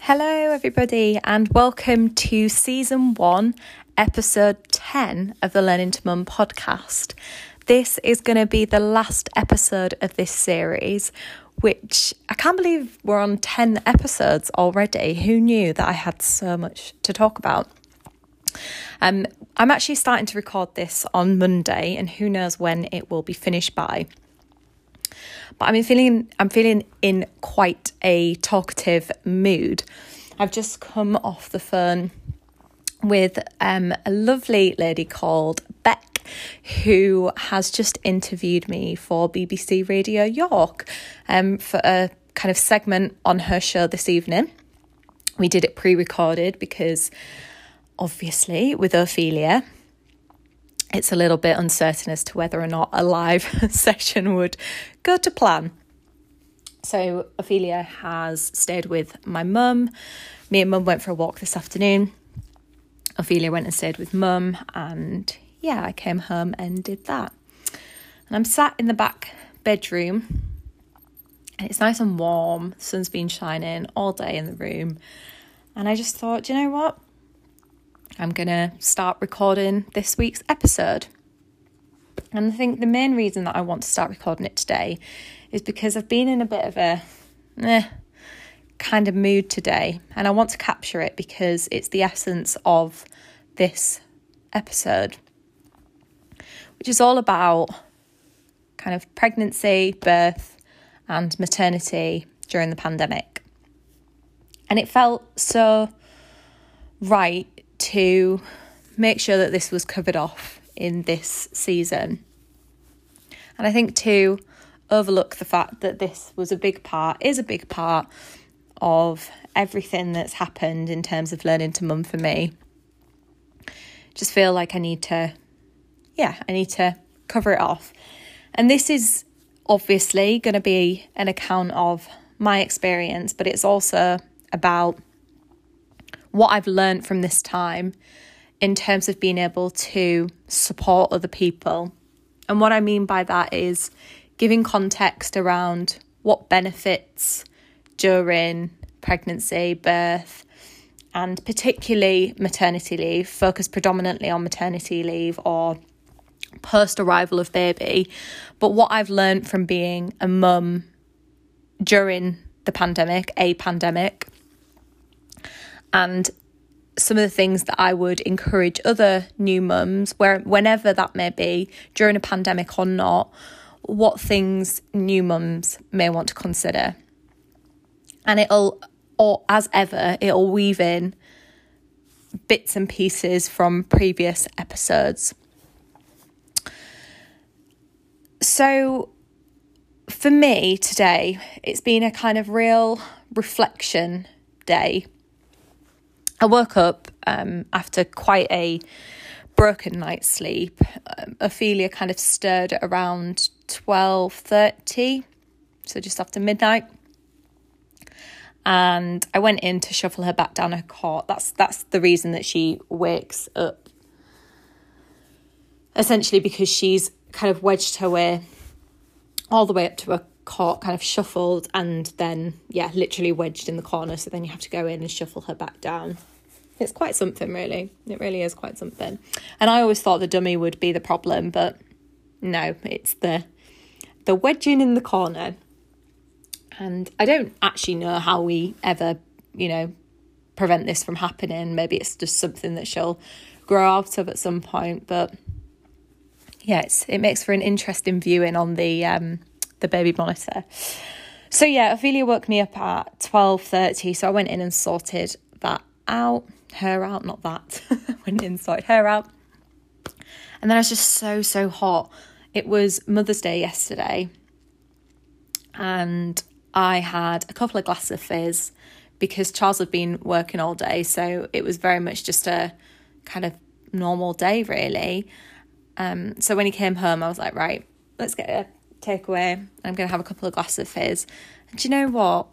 Hello everybody and welcome to season 1, episode 10 of the Learning to Mum podcast. This is going to be the last episode of this series, which I can't believe we're on 10 episodes already. Who knew that I had so much to talk about? I'm actually starting to record this on Monday and who knows when it will be finished by. But I'm feeling in quite a talkative mood. I've just come off the phone with a lovely lady called Beck, who has just interviewed me for BBC Radio York for a kind of segment on her show this evening. We did it pre-recorded because obviously with Ophelia, it's a little bit uncertain as to whether or not a live session would go to plan. So Ophelia has stayed with my mum. Me and mum went for a walk this afternoon. Ophelia went and stayed with mum and yeah, I came home and did that. And I'm sat in the back bedroom and it's nice and warm. The sun's been shining all day in the room. And I just thought, do you know what? I'm going to start recording this week's episode. And I think the main reason that I want to start recording it today is because I've been in a bit of a kind of mood today. And I want to capture it because it's the essence of this episode, which is all about kind of pregnancy, birth and maternity during the pandemic. And it felt so right to make sure that this was covered off in this season. And I think to overlook the fact that this is a big part of everything that's happened in terms of learning to mum for me. Just feel like I need to cover it off. And this is obviously going to be an account of my experience, but it's also about what I've learned from this time in terms of being able to support other people. And what I mean by that is giving context around what benefits during pregnancy, birth, and particularly maternity leave, focus predominantly on maternity leave or post-arrival of baby. But what I've learned from being a mum during the pandemic, and some of the things that I would encourage other new mums, whenever that may be, during a pandemic or not, what things new mums may want to consider. And it'll weave in bits and pieces from previous episodes. So for me today, it's been a kind of real reflection day. I woke up after quite a broken night's sleep. Ophelia kind of stirred at around 12:30, so just after midnight. And I went in to shuffle her back down her cot. That's the reason that she wakes up. Essentially because she's kind of wedged her way all the way up to a cot, kind of shuffled and then literally wedged in the corner, so then you have to go in and shuffle her back down. It's quite something, really. It really is quite something. And I always thought the dummy would be the problem, but no, it's the wedging in the corner. And I don't actually know how we ever prevent this from happening. Maybe it's just something that she'll grow out of at some point, but it makes for an interesting viewing on the baby monitor. So Ophelia woke me up at 12:30, so I went in and sorted that out. Her out, not that. Went in, sorted her out. And then I was just so hot. It was Mother's Day yesterday, and I had a couple of glasses of fizz because Charles had been working all day, so it was very much just a kind of normal day, really. So when he came home, I was like, right, let's get a takeaway. I'm going to have a couple of glasses of fizz. And do you know what?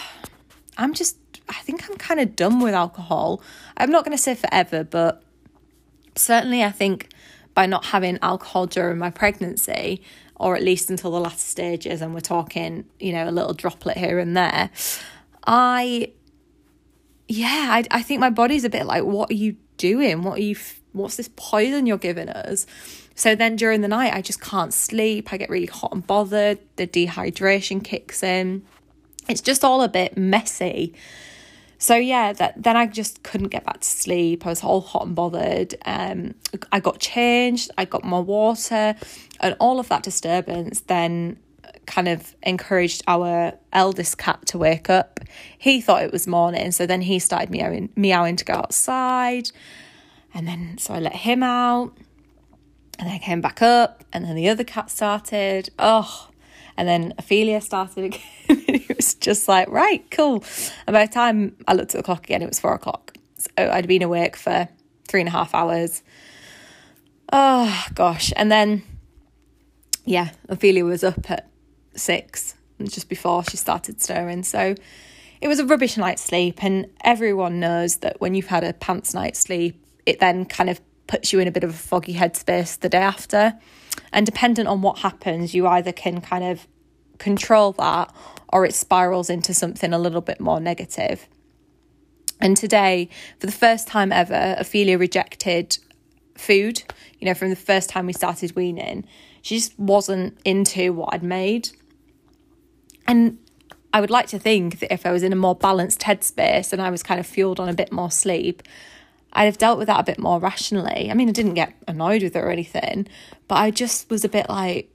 I think I'm kind of done with alcohol. I'm not going to say forever, but certainly I think by not having alcohol during my pregnancy, or at least until the latter stages, and we're talking, a little droplet here and there, I I think my body's a bit like, what are you doing? What's this poison you're giving us? So then during the night, I just can't sleep. I get really hot and bothered. The dehydration kicks in. It's just all a bit messy. So yeah, then I just couldn't get back to sleep. I was all hot and bothered. I got changed. I got more water, and all of that disturbance then kind of encouraged our eldest cat to wake up. He thought it was morning, so then he started meowing to go outside, and then so I let him out, and then I came back up, and then the other cat started. And then Ophelia started again. It was just like, right, cool. And by the time I looked at the clock again, it was 4:00. So I'd been awake for 3.5 hours. Oh gosh. And then Ophelia was up at 6, just before she started stirring. So it was a rubbish night's sleep, and everyone knows that when you've had a pants night's sleep, it then kind of puts you in a bit of a foggy headspace the day after. And dependent on what happens, you either can kind of control that, or it spirals into something a little bit more negative. And today, for the first time ever, Ophelia rejected food. From the first time we started weaning, she just wasn't into what I'd made. And I would like to think that if I was in a more balanced headspace and I was kind of fueled on a bit more sleep, I'd have dealt with that a bit more rationally. I mean, I didn't get annoyed with her or anything, but I just was a bit like,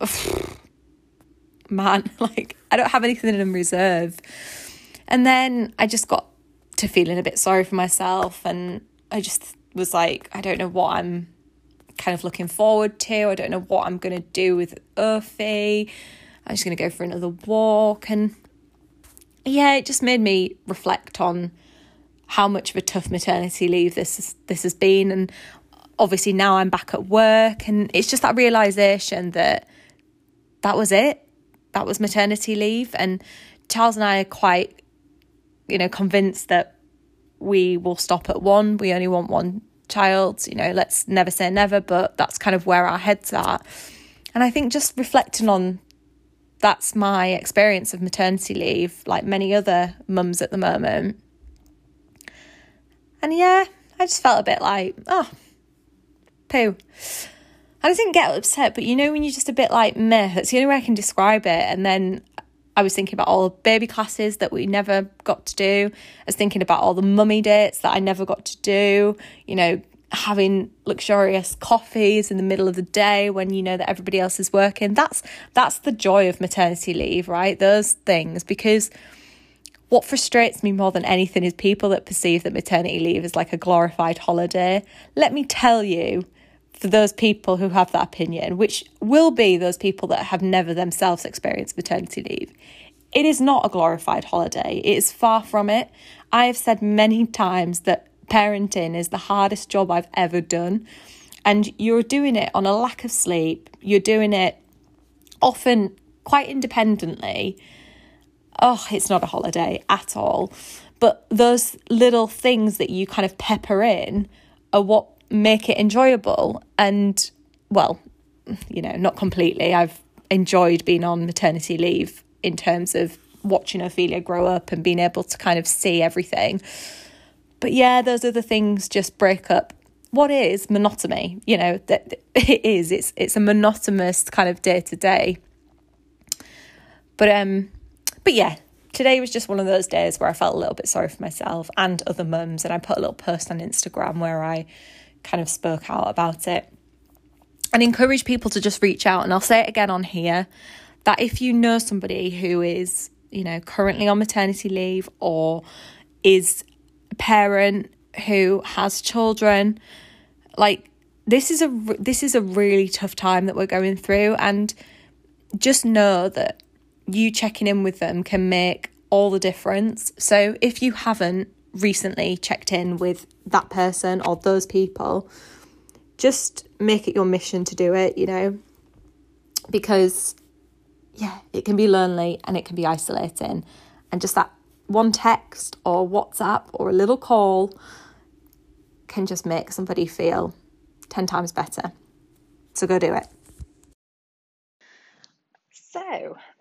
man, like, I don't have anything in reserve. And then I just got to feeling a bit sorry for myself, and I just was like, I don't know what I'm kind of looking forward to. I don't know what I'm going to do with Ophi. I'm just going to go for another walk. And yeah, it just made me reflect on how much of a tough maternity leave this has been. And obviously now I'm back at work, and it's just that realisation that was it. That was maternity leave. And Charles and I are quite, convinced that we will stop at 1. We only want 1 child. Let's never say never, but that's kind of where our heads are. And I think just reflecting on that's my experience of maternity leave, like many other mums at the moment. And yeah, I just felt a bit like, poo. I didn't get upset, but when you're just a bit like, meh, that's the only way I can describe it. And then I was thinking about all the baby classes that we never got to do. I was thinking about all the mummy dates that I never got to do, having luxurious coffees in the middle of the day when you know that everybody else is working. That's the joy of maternity leave, right? Those things, because what frustrates me more than anything is people that perceive that maternity leave is like a glorified holiday. Let me tell you, for those people who have that opinion, which will be those people that have never themselves experienced maternity leave, it is not a glorified holiday. It is far from it. I have said many times that parenting is the hardest job I've ever done. And you're doing it on a lack of sleep. You're doing it often quite independently. It's not a holiday at all. But those little things that you kind of pepper in are what make it enjoyable. And, well, not completely. I've enjoyed being on maternity leave in terms of watching Ophelia grow up and being able to kind of see everything. But yeah, those other things just break up what is monotony. That it is. It's a monotonous kind of day to day. But yeah, today was just one of those days where I felt a little bit sorry for myself and other mums, and I put a little post on Instagram where I kind of spoke out about it and encourage people to just reach out. And I'll say it again on here, that if you know somebody who is, currently on maternity leave or is a parent who has children, like this is a really tough time that we're going through, and just know that you checking in with them can make all the difference. So if you haven't recently checked in with that person or those people, just make it your mission to do it, because it can be lonely and it can be isolating, and just that one text or WhatsApp or a little call can just make somebody feel 10 times better. So go do it. So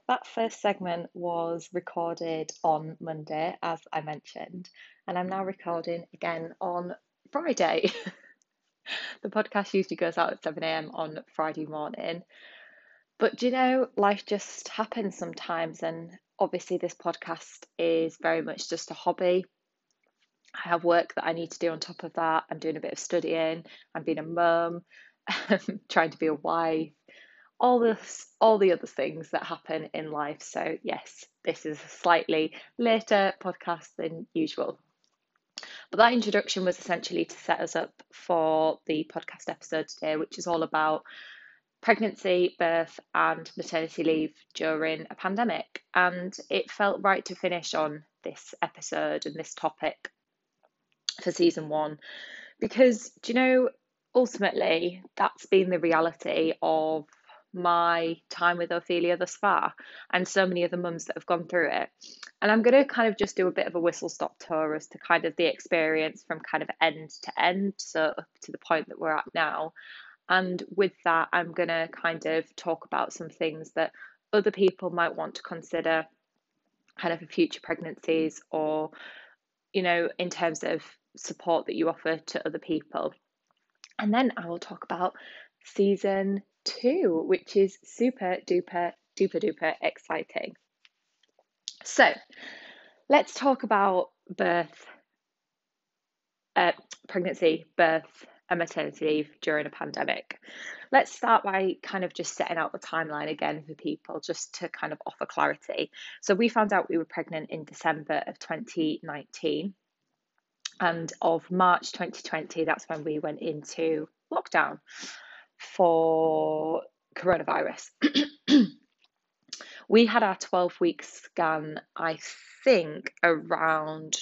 that first segment was recorded on Monday, as I mentioned, and I'm now recording again on Friday. The podcast usually goes out at 7 a.m. on Friday morning. But do you know, life just happens sometimes, and obviously, this podcast is very much just a hobby. I have work that I need to do on top of that. I'm doing a bit of studying, I'm being a mum, trying to be a wife, all the other things that happen in life. So yes, this is a slightly later podcast than usual. But that introduction was essentially to set us up for the podcast episode today, which is all about pregnancy, birth, and maternity leave during a pandemic. And it felt right to finish on this episode and this topic for season 1 because, do you know, ultimately, that's been the reality of my time with Ophelia thus far, and so many other mums that have gone through it. And I'm going to kind of just do a bit of a whistle stop tour as to kind of the experience from kind of end to end, so up to the point that we're at now. And with that, I'm going to kind of talk about some things that other people might want to consider kind of for future pregnancies, or, you know, in terms of support that you offer to other people. And then I will talk about season 2, which is super duper duper duper exciting. So let's talk about pregnancy, birth, and maternity leave during a pandemic. Let's start by kind of just setting out the timeline again for people, just to kind of offer clarity. So we found out we were pregnant in December of 2019. And of March 2020, that's when we went into lockdown for coronavirus. We had our 12-week scan, I think, around,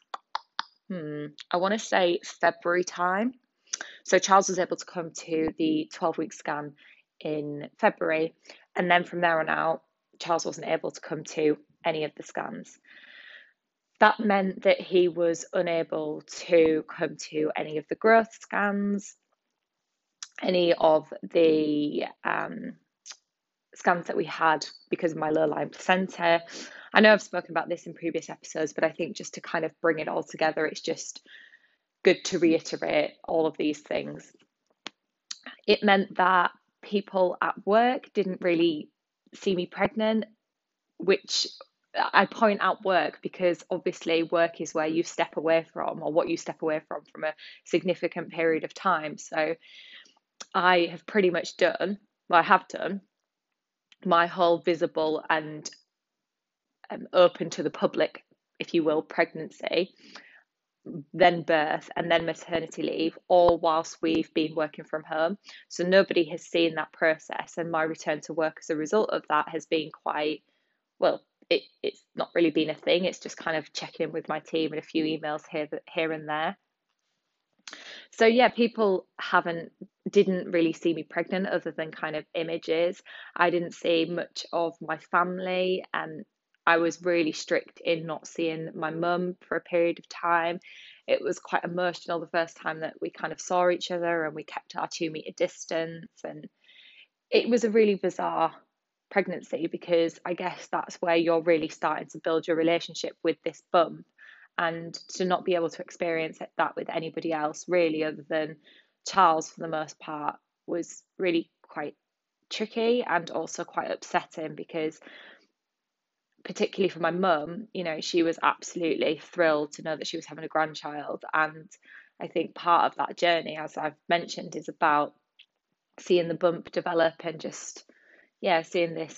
I want to say February time. So Charles was able to come to the 12-week scan in February. And then from there on out, Charles wasn't able to come to any of the scans. That meant that he was unable to come to any of the growth scans, any of the scans that we had because of my low-lying placenta. I know I've spoken about this in previous episodes, but I think just to kind of bring it all together, it's just good to reiterate all of these things. It meant that people at work didn't really see me pregnant, which I point out work because obviously work is where you step away from, or what you step away from a significant period of time. So I have pretty much done, well, I have done my whole visible and open to the public, if you will, pregnancy, then birth, and then maternity leave, all whilst we've been working from home. So nobody has seen that process, and my return to work as a result of that has been quite, well, it's not really been a thing. It's just kind of checking in with my team and a few emails here and there. So yeah, people didn't really see me pregnant other than kind of images. I didn't see much of my family, and I was really strict in not seeing my mum for a period of time. It was quite emotional the first time that we kind of saw each other, and we kept our 2 meter distance. And it was a really bizarre pregnancy because I guess that's where you're really starting to build your relationship with this bump, and to not be able to experience that with anybody else really other than Charles for the most part was really quite tricky and also quite upsetting, because particularly for my mum, you know, she was absolutely thrilled to know that she was having a grandchild. And I think part of that journey, as I've mentioned, is about seeing the bump develop and just, yeah, seeing this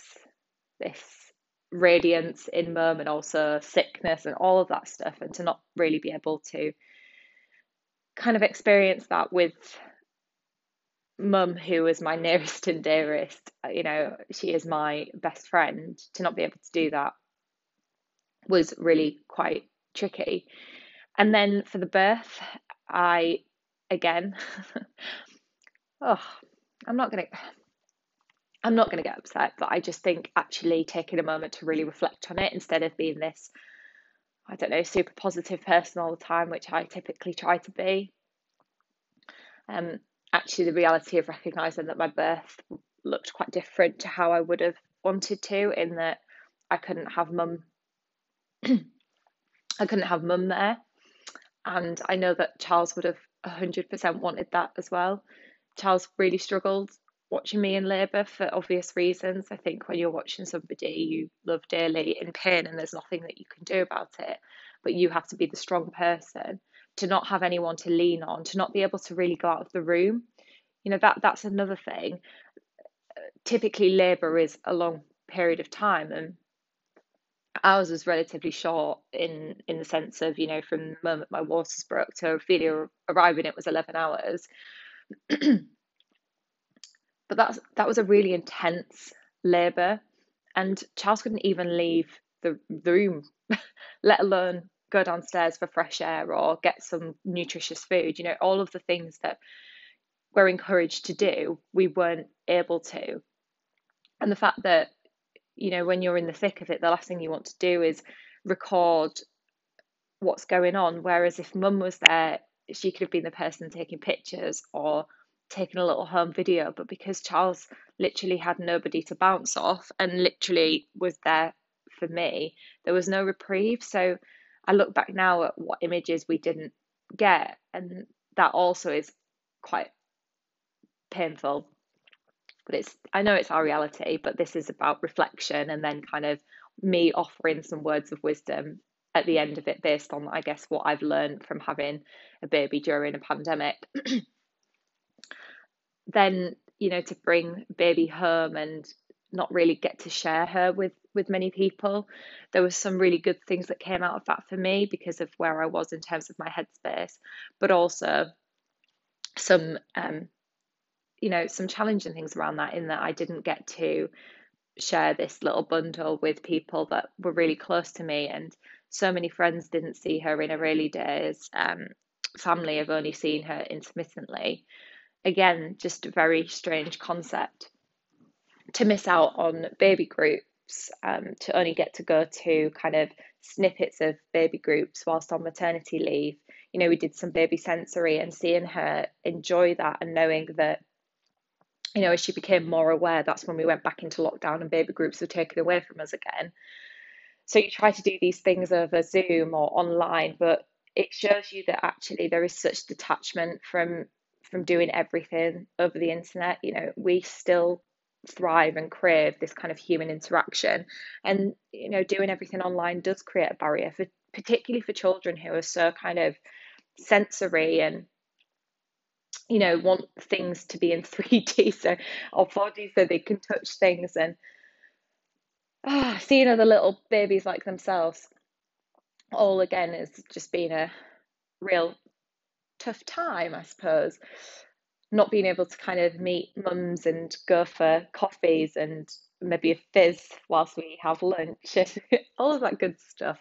radiance in mum, and also sickness and all of that stuff, and to not really be able to kind of experience that with mum, who is my nearest and dearest, you know, she is my best friend. To not be able to do that was really quite tricky. And then for the birth, I again oh, I'm not gonna get upset, but I just think actually taking a moment to really reflect on it, instead of being this, I don't know, super positive person all the time, which I typically try to be. Actually, the reality of recognising that my birth looked quite different to how I would have wanted to, in that I couldn't have mum I couldn't have mum there. And I know that Charles would have 100% wanted that as well. Charles really struggled watching me in labour for obvious reasons. I think when you're watching somebody you love dearly in pain and there's nothing that you can do about it, but you have to be the strong person, to not have anyone to lean on, to not be able to really go out of the room. That's another thing. Typically labour is a long period of time, and ours was relatively short in the sense of, from the moment my waters broke to Ophelia arriving, it was 11 hours. But that was a really intense labour, and Charles couldn't even leave the room, let alone go downstairs for fresh air or get some nutritious food. All of the things that we're encouraged to do, we weren't able to. And the fact that, when you're in the thick of it, the last thing you want to do is record what's going on. Whereas if mum was there, she could have been the person taking pictures or taking a little home video. But because Charles literally had nobody to bounce off and literally was there for me, there was no reprieve. So I look back now at what images we didn't get, and that also is quite painful. But I know it's our reality, but this is about reflection and then kind of me offering some words of wisdom at the end of it, based on, I guess, what I've learned from having a baby during a pandemic. Then, to bring baby home and not really get to share her with many people, there was some really good things that came out of that for me because of where I was in terms of my headspace, but also some some challenging things around that, in that I didn't get to share this little bundle with people that were really close to me, and so many friends didn't see her in her early days. Family have only seen her intermittently. Again, just a very strange concept to miss out on baby groups, to only get to go to kind of snippets of baby groups whilst on maternity leave. We did some baby sensory, and seeing her enjoy that and knowing that, as she became more aware, that's when we went back into lockdown and baby groups were taken away from us again. So you try to do these things over Zoom or online, but it shows you that actually there is such detachment from doing everything over the internet. We still thrive and crave this kind of human interaction, and doing everything online does create a barrier, for particularly for children who are so kind of sensory and want things to be in 3D or 4D, so they can touch things. And seeing other little babies like themselves, all again, has just been a real tough time, I suppose. Not being able to kind of meet mums and go for coffees and maybe a fizz whilst we have lunch, all of that good stuff,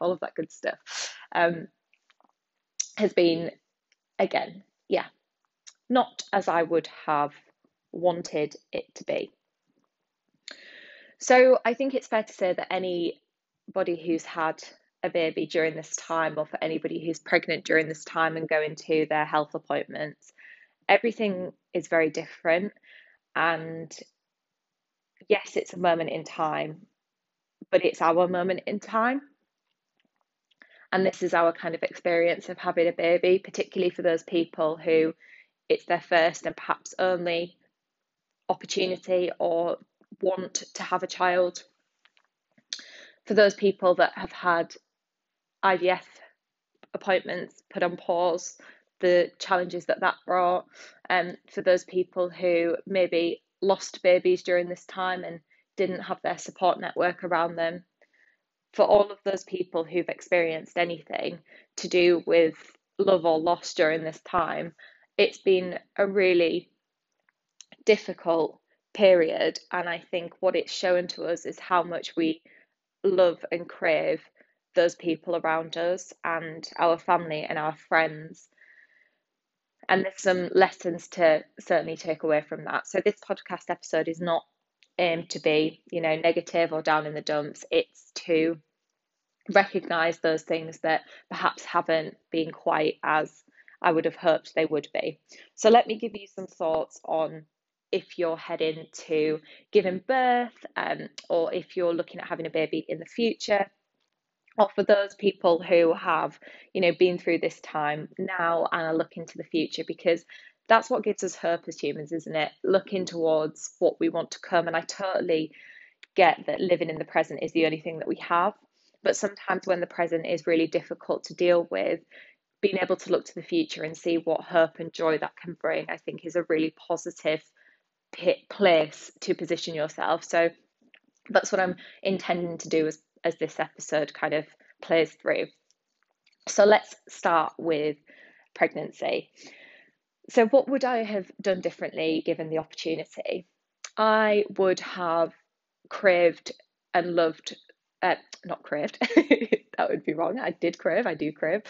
has been, again, yeah, not as I would have wanted it to be. So I think it's fair to say that anybody who's had a baby during this time, or for anybody who's pregnant during this time and going to their health appointments, everything is very different. And yes, it's a moment in time, but it's our moment in time. And this is our kind of experience of having a baby, particularly for those people who it's their first and perhaps only opportunity or want to have a child. For those people that have had IVF appointments put on pause, the challenges that brought, for those people who maybe lost babies during this time and didn't have their support network around them, for all of those people who've experienced anything to do with love or loss during this time, it's been a really difficult period. And I think what it's shown to us is how much we love and crave those people around us and our family and our friends. And there's some lessons to certainly take away from that. So this podcast episode is not aimed to be, negative or down in the dumps. It's to recognize those things that perhaps haven't been quite as I would have hoped they would be. So let me give you some thoughts on if you're heading to giving birth, or if you're looking at having a baby in the future, or for those people who have, been through this time now and are looking to the future, because that's what gives us hope as humans, isn't it? Looking towards what we want to come. And I totally get that living in the present is the only thing that we have. But sometimes when the present is really difficult to deal with, being able to look to the future and see what hope and joy that can bring, I think is a really positive place to position yourself. So that's what I'm intending to do as this episode kind of plays through. So let's start with pregnancy. So, what would I have done differently given the opportunity? I would have craved and loved, not craved, that would be wrong. I do crave.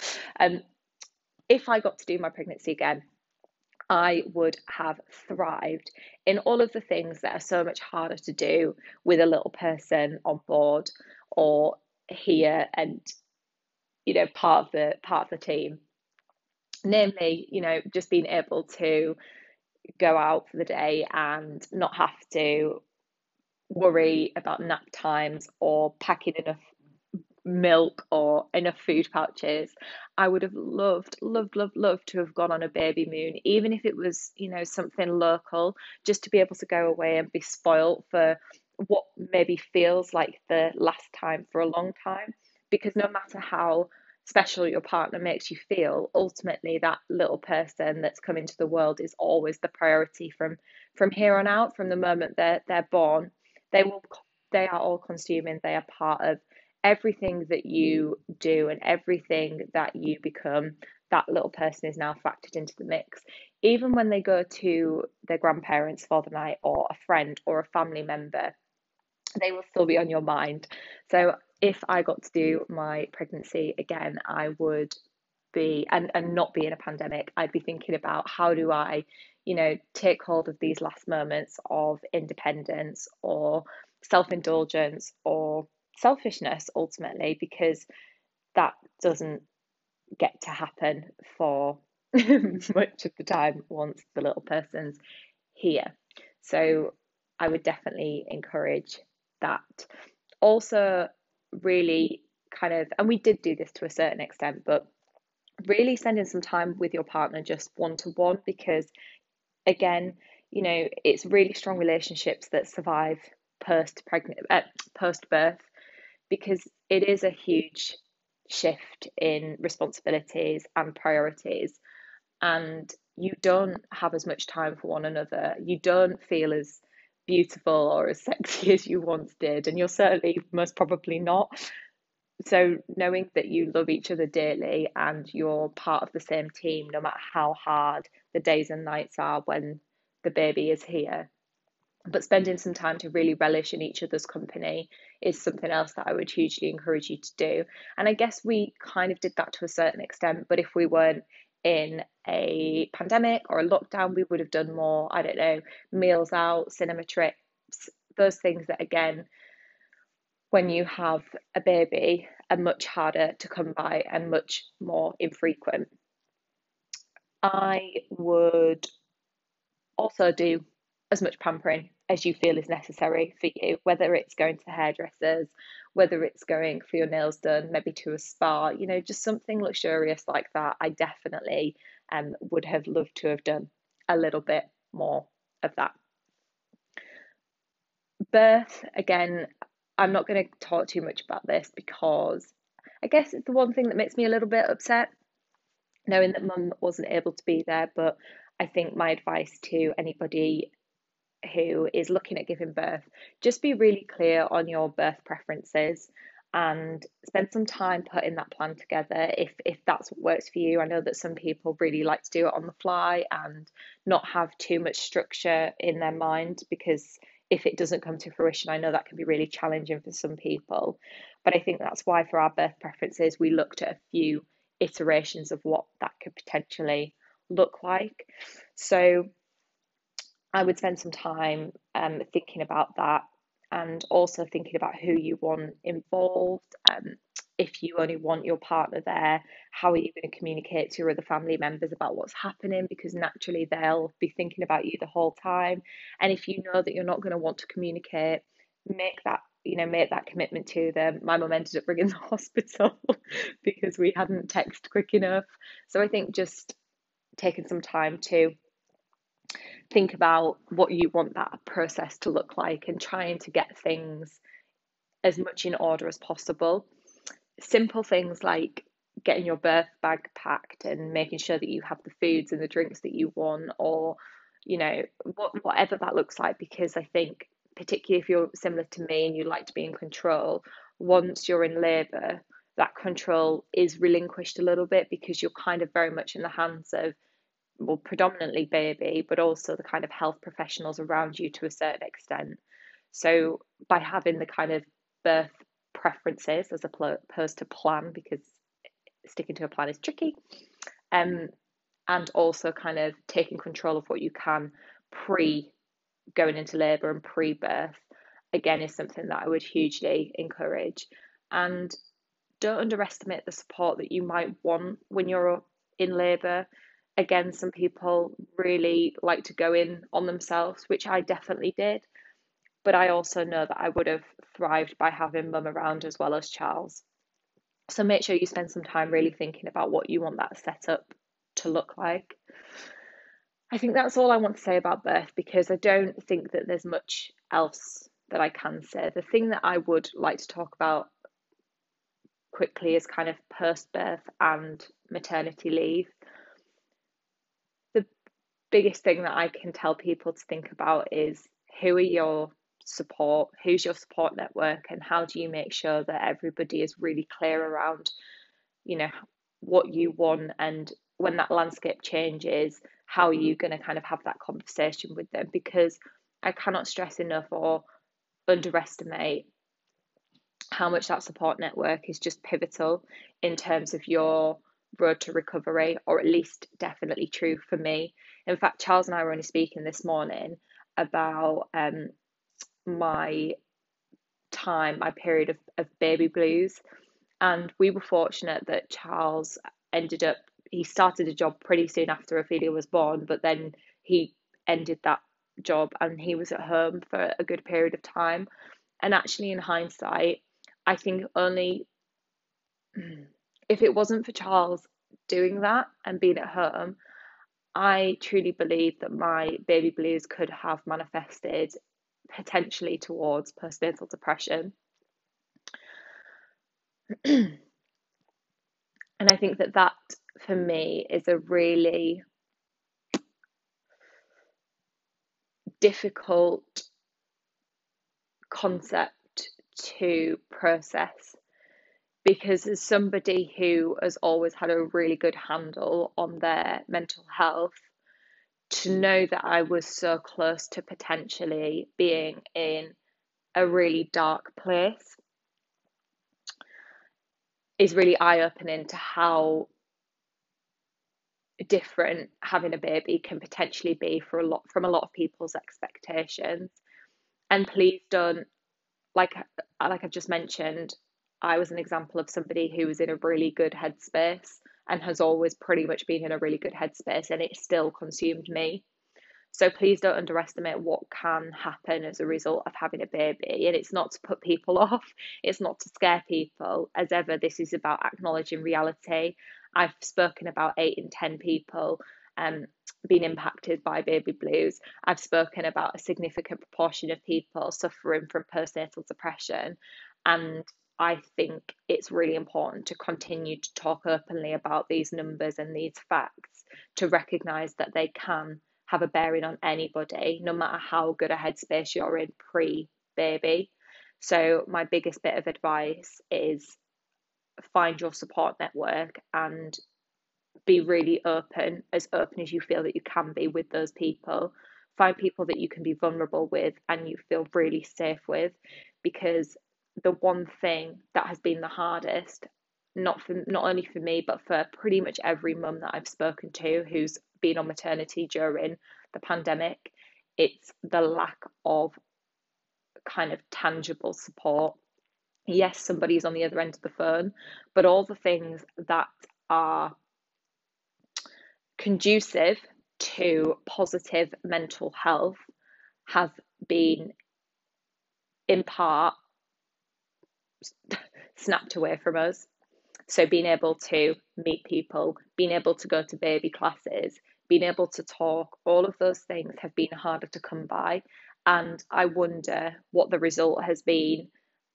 If I got to do my pregnancy again, I would have thrived in all of the things that are so much harder to do with a little person on board or here and part of the team. Namely, just being able to go out for the day and not have to worry about nap times or packing enough milk or enough food pouches. I would have loved, loved, loved, loved to have gone on a baby moon, even if it was, something local, just to be able to go away and be spoilt for what maybe feels like the last time for a long time. Because no matter how special your partner makes you feel, ultimately that little person that's come into the world is always the priority from here on out, from the moment they're born. They will they are all consuming, they are part of everything that you do and everything that you become. That little person is now factored into the mix. Even when they go to their grandparents for the night or a friend or a family member, they will still be on your mind. So if I got to do my pregnancy again, I would be, and not be in a pandemic, I'd be thinking about how do I, take hold of these last moments of independence or self-indulgence or selfishness ultimately, because that doesn't get to happen for much of the time once the little person's here. So I would definitely encourage that. Also, really kind of, and we did do this to a certain extent, but really spending some time with your partner just one to one, because again, it's really strong relationships that survive post birth, because it is a huge shift in responsibilities and priorities, and you don't have as much time for one another. You don't feel as beautiful or as sexy as you once did, and you're certainly most probably not. So knowing that you love each other dearly and you're part of the same team, no matter how hard the days and nights are when the baby is here, but spending some time to really relish in each other's company is something else that I would hugely encourage you to do. And I guess we kind of did that to a certain extent, but if we weren't in a pandemic or a lockdown, we would have done more, I don't know, meals out, cinema trips, those things that, again, when you have a baby, are much harder to come by and much more infrequent. I would also do as much pampering as you feel is necessary for you, whether it's going to the hairdressers, whether it's going for your nails done, maybe to a spa, just something luxurious like that. I definitely would have loved to have done a little bit more of that. Birth, again, I'm not going to talk too much about this because I guess it's the one thing that makes me a little bit upset, knowing that mum wasn't able to be there. But I think my advice to anybody who is looking at giving birth, just be really clear on your birth preferences and spend some time putting that plan together if that's what works for you. I know that some people really like to do it on the fly and not have too much structure in their mind, because if it doesn't come to fruition, I know that can be really challenging for some people. But I think that's why for our birth preferences, we looked at a few iterations of what that could potentially look like. So I would spend some time thinking about that, and also thinking about who you want involved. if you only want your partner there, how are you going to communicate to your other family members about what's happening? Because naturally they'll be thinking about you the whole time. And if you know that you're not going to want to communicate, make that commitment to them. My mum ended up ringing the hospital because we hadn't texted quick enough. So I think just taking some time to think about what you want that process to look like and trying to get things as much in order as possible. Simple things like getting your birth bag packed and making sure that you have the foods and the drinks that you want, or whatever that looks like, because I think particularly if you're similar to me and you like to be in control, once you're in labour, that control is relinquished a little bit because you're kind of very much in the hands of, well, predominantly baby, but also the kind of health professionals around you to a certain extent. So by having the kind of birth preferences as opposed to plan, because sticking to a plan is tricky, and also kind of taking control of what you can pre going into labour and pre birth, again, is something that I would hugely encourage. And don't underestimate the support that you might want when you're in labour. Again, some people really like to go in on themselves, which I definitely did. But I also know that I would have thrived by having mum around as well as Charles. So make sure you spend some time really thinking about what you want that setup to look like. I think that's all I want to say about birth, because I don't think that there's much else that I can say. The thing that I would like to talk about quickly is kind of post-birth and maternity leave. The biggest thing that I can tell people to think about is who's your support network, and how do you make sure that everybody is really clear around, what you want, and when that landscape changes, how are you going to kind of have that conversation with them? Because I cannot stress enough or underestimate how much that support network is just pivotal in terms of your road to recovery, or at least definitely true for me. In fact, Charles and I were only speaking this morning about my period of baby blues. And we were fortunate that Charles he started a job pretty soon after Ophelia was born, but then he ended that job and he was at home for a good period of time. And actually, in hindsight, I think only if it wasn't for Charles doing that and being at home, I truly believe that my baby blues could have manifested potentially towards postnatal depression. And I think that for me is a really difficult concept to process, because as somebody who has always had a really good handle on their mental health, to know that I was so close to potentially being in a really dark place is really eye-opening to how different having a baby can potentially be from a lot of people's expectations. And please don't, like I've just mentioned, I was an example of somebody who was in a really good headspace and has always pretty much been in a really good headspace, and it still consumed me. So please don't underestimate what can happen as a result of having a baby. And it's not to put people off, it's not to scare people. As ever, this is about acknowledging reality. I've spoken about 8 in 10 people being impacted by baby blues. I've spoken about a significant proportion of people suffering from postnatal depression. And I think it's really important to continue to talk openly about these numbers and these facts, to recognise that they can have a bearing on anybody, no matter how good a headspace you're in pre-baby. So my biggest bit of advice is find your support network and be really open as you feel that you can be with those people. Find people that you can be vulnerable with and you feel really safe with, because the one thing that has been the hardest, not only for me, but for pretty much every mum that I've spoken to who's been on maternity during the pandemic, it's the lack of kind of tangible support. Yes, somebody's on the other end of the phone, but all the things that are conducive to positive mental health have been in part snapped away from us. So being able to meet people, being able to go to baby classes, being able to talk, all of those things have been harder to come by. And I wonder what the result has been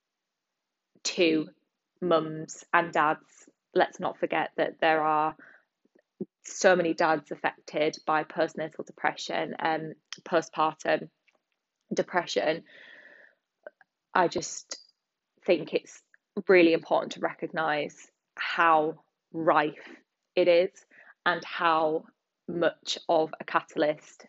to mums and dads. Let's not forget that there are so many dads affected by postnatal depression and postpartum depression. I just think it's really important to recognize how rife it is and how much of a catalyst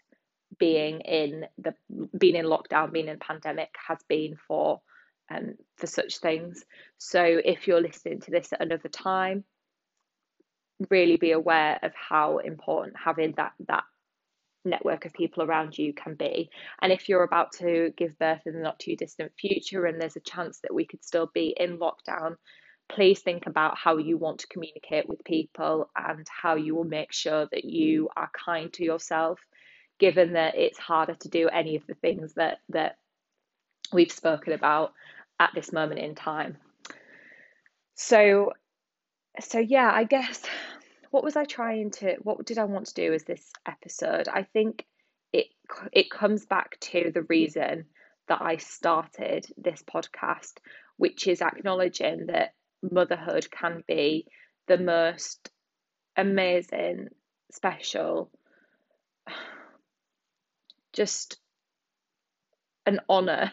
being in lockdown, being in pandemic has been for such things. So if you're listening to this at another time, really be aware of how important having that network of people around you can be. And if you're about to give birth in the not too distant future and there's a chance that we could still be in lockdown, please think about how you want to communicate with people and how you will make sure that you are kind to yourself, given that it's harder to do any of the things that we've spoken about at this moment in time. So yeah, I guess what did I want to do as this episode? I think it it comes back to the reason that I started this podcast, which is acknowledging that motherhood can be the most amazing, special, just an honor.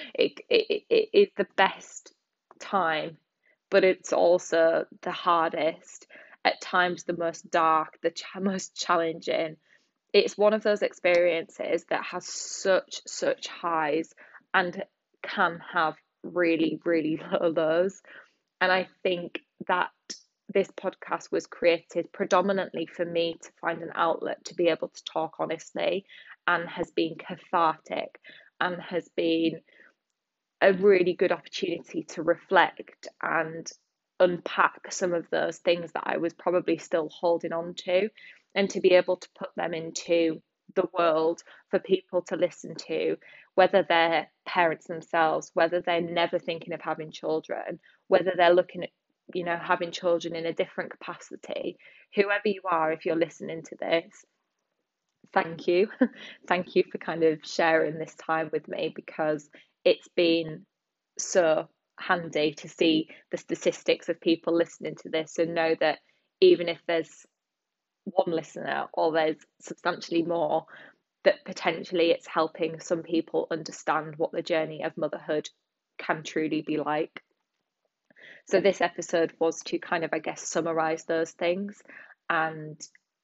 It is the best time, but it's also the hardest, at times the most dark, most challenging. It's one of those experiences that has such highs and can have really, really low lows. And I think that this podcast was created predominantly for me to find an outlet to be able to talk honestly, and has been cathartic and has been a really good opportunity to reflect and unpack some of those things that I was probably still holding on to, and to be able to put them into the world for people to listen to, whether they're parents themselves, whether they're never thinking of having children, whether they're looking at having children in a different capacity. Whoever you are, if you're listening to this, thank you. Thank you for kind of sharing this time with me, because it's been so handy to see the statistics of people listening to this and know that even if there's one listener or there's substantially more, that potentially it's helping some people understand what the journey of motherhood can truly be like. So this episode was to kind of, I guess, summarize those things and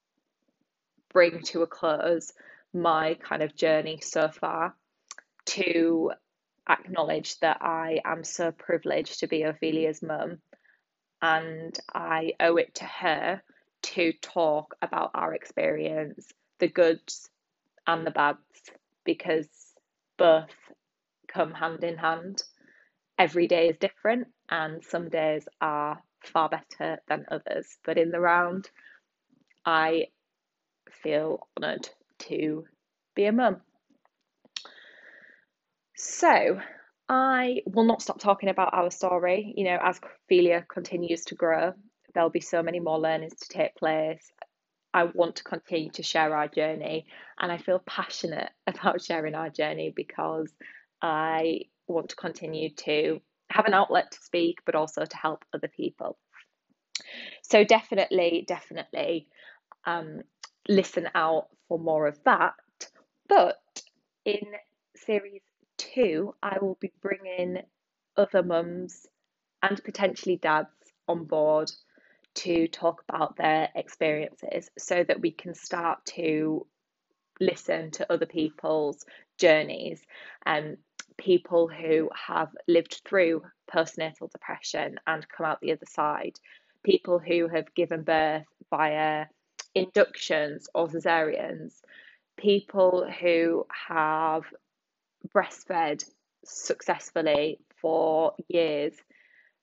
bring to a close my kind of journey so far, to acknowledge that I am so privileged to be Ophelia's mum, and I owe it to her to talk about our experience, the goods and the bads, because both come hand in hand. Every day is different, and some days are far better than others. But in the round, I feel honoured to be a mum. So I will not stop talking about our story. As Ophelia continues to grow, there'll be so many more learnings to take place. I want to continue to share our journey, and I feel passionate about sharing our journey because I want to continue to have an outlet to speak, but also to help other people. So definitely, listen out for more of that. But in series 2, I will be bringing other mums and potentially dads on board to talk about their experiences, so that we can start to listen to other people's journeys, and people who have lived through postnatal depression and come out the other side, people who have given birth via inductions or cesareans, people who have breastfed successfully for years,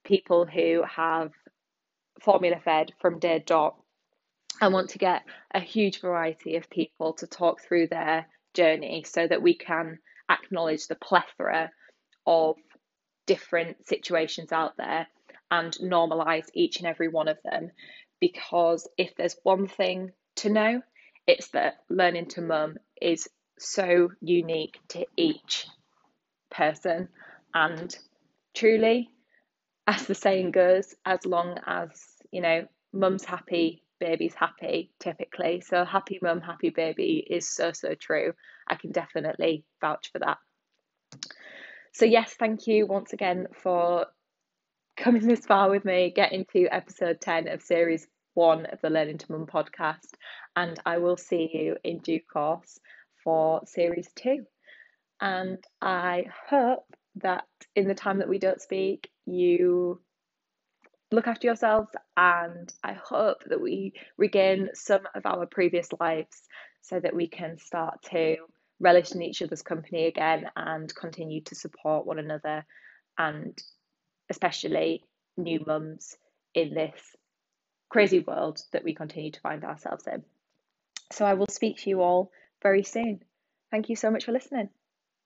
people who have formula fed from day dot. I want to get a huge variety of people to talk through their journey so that we can acknowledge the plethora of different situations out there and normalize each and every one of them. Because if there's one thing to know, it's that learning to mum is so unique to each person. And truly, as the saying goes, as long as, mum's happy, baby's happy, typically. So happy mum, happy baby is so, so true. I can definitely vouch for that. So yes, thank you once again for coming this far with me, getting to episode 10 of series 1 of the Learning to Mum podcast. And I will see you in due course for series 2. And I hope that in the time that we don't speak, you look after yourselves, and I hope that we regain some of our previous lives so that we can start to relish in each other's company again and continue to support one another, and especially new mums in this crazy world that we continue to find ourselves in. So I will speak to you all very soon. Thank you so much for listening.